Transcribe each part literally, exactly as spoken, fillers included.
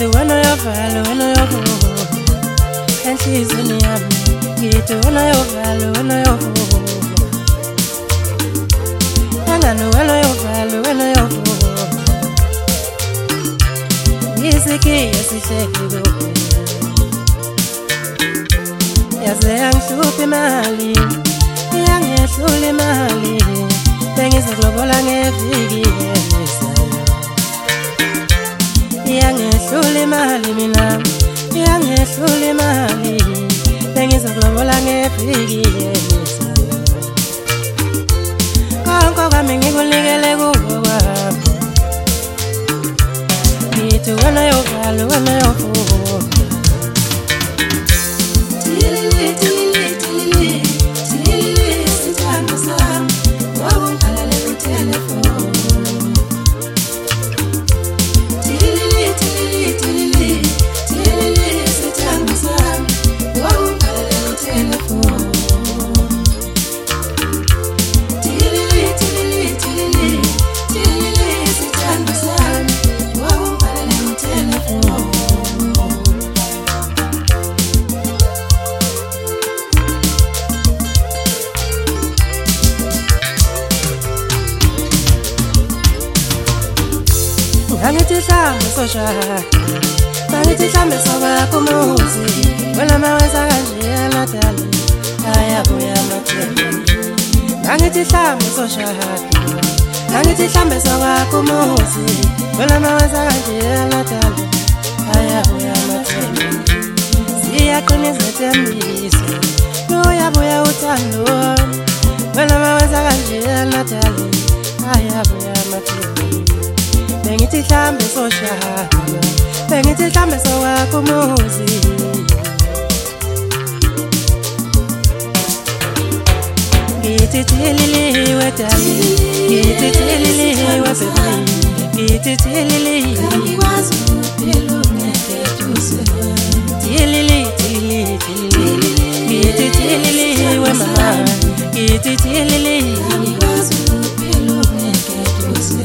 ngithi wena uyovala wena uyovuka enhliziyweni yami ngithi wena uyovala wena uyovuka angani wena uyovala wena uyovuka isikhiye sihleki yaze yangihlupha imali yangehlula imali bengizokulobola ngeviki elizayo yangehlula imali mina yangehlula imali bengizokulobola ngeviki elizayo konke kwami ngikunikele kuwe kwami ngithi wena uyovala wena uyovuka Angithi hlambe soshaya angithi hlambe sokwakho umuzi wena mawenza kanje amadala ayabuya amathemba angithi hlambe soshaya angithi hlambe sokwakho umuzi wena mawenza kanje amadala ayabuya amathemba siyaqinisa ithembiso uyabuya uthando wena mawenza kanje amadala ayabuya amathemba bengithi hlambe soshaya bengithi hlambe sokwakho umuzi ngithi thililiwe dali ngithi thililiwe baby ngithi thililiwe ngikwazi ukuphila ungeke duze thilili thilili thilili ngithi thililiwe mama ngithi thililiwe ngikwazi ukuphila ungeke duze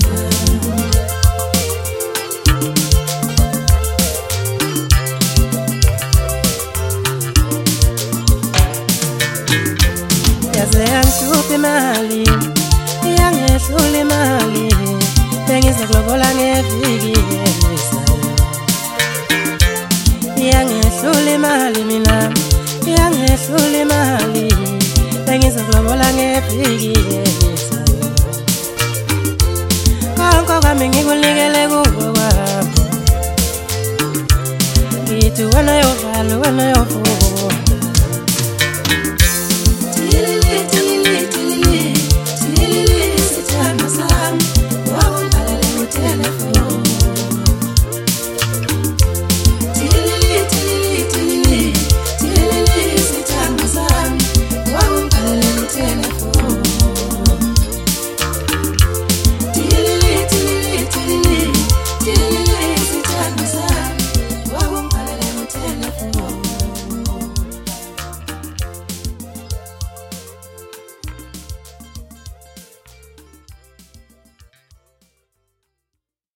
yaze yangihlupha imali yangehlula imali bengizokulobola ngeviki elizayo yangehlula imali mina yangehlula imali bengizokulobola ngeviki elizayo konke kwami ngikunikele kuwe kwami ngithi wena uyovala wena uyovuka